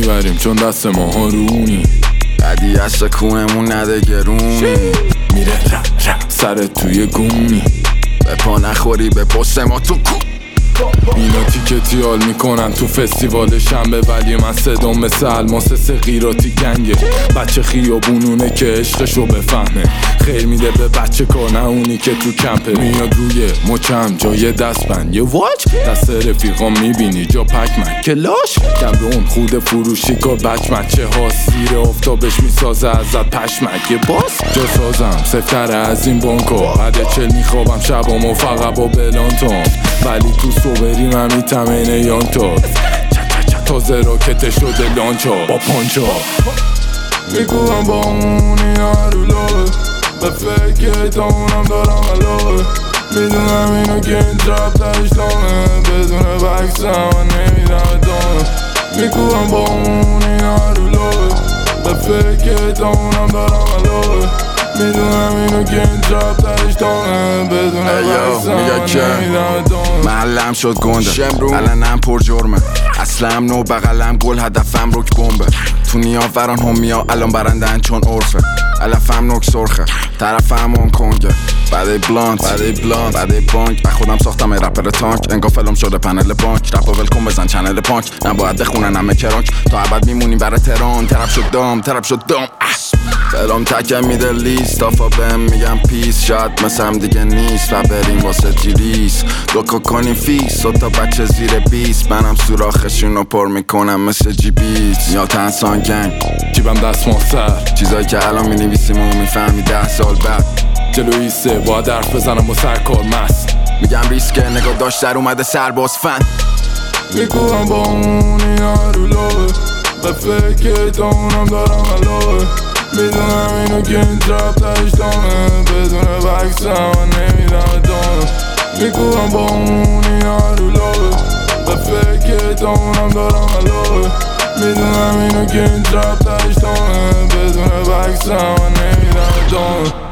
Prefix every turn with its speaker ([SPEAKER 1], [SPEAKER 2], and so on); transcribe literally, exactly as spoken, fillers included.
[SPEAKER 1] میبریم چون دست ما ها رونی.
[SPEAKER 2] بعدی از کوهمون نده گرونی.
[SPEAKER 1] میره را را سرت توی گونی.
[SPEAKER 2] به پا نخوری به پشت ما تو کو.
[SPEAKER 1] اینا تیکتی حال میکنن تو فستیوال شنبه، ولی من صدام مثل الماس سقیراتی گنگه. بچه خیابونونه که عشقشو بفهمه، خیر میده به بچه کار نه اونی که تو کمپه. میاد روی مچم جای دستبند یه واچ، دست رفیقا میبینی جا پکمن کلاش. کمرون خود فروشی که بچمن چه ها سیر آفتابش میسازه ازت پشمک. یه باس جا سازم سفتره از این بانکا، بعد چل میخوابم شبامو فقط با بلانتون، ولی تو صبری من میتم اینه یانتا. تازه راکت شده لانچا با پانچا. میگوهم با اونی نرولوه، به فکر تا اونم دارم علاوه. میدونم اینو که این تراب ترش دامه، بدون بکسم من نمیدم ادامه. میگوهم با اونی نرولوه، به فکر تا اونم دارم علاوه. میدونم اینو که این تراب ترش دامه، بدون بکسم من نمیدم ادامه.
[SPEAKER 2] محلم شد گنده علنم پر جرمه، اصلم نو بغلم گل هدفم روک بمبه. تو نیاوران همیا الان برندن چون عرفه، علفم نوک سرخه طرفم اون کنگه. بعدی بلانت بعدی بلانت بعدی بانک، من خودم ساختم رپر تانک، انگار فلم شده پنل بانک. رپا ولکن بزن چنل پانک، نباید بخونن همه کرانک. تا ابد میمونیم برای تهران، ترپ شد دام ترپ شد دام. فلم تکم میده لیست آفا بهم میگم پیس، شاید مثل دیگه نیست و بریم واسه جیلیس. دوکا کنیم فیس و تا بچه زیر بیست، منم سوراخشونو پر میکنم مثل جی بیت. یا تنسان گنگ
[SPEAKER 1] جیبم دست ماستر،
[SPEAKER 2] چیزایی که الان مینویسیم و میفهمی ده سال بعد.
[SPEAKER 1] جلوی سه باید حرف بزنم با سرکار مست.
[SPEAKER 2] میگم ریسکه نگاه داشت در اومده سرباز فن.
[SPEAKER 1] میگوهم با اونی نرولوه، به فکر تا اونم دارم علاوه. میدونم اینو که این تراب ترش دامه، بدون بکسم من نمیدم ادامه. میگوهم با اونی نرولوه، به فکر تا اونم دارم علاوه. میدونم اینو که این تراب ترش دامه، بدون بکسم من نمیدم ادامه.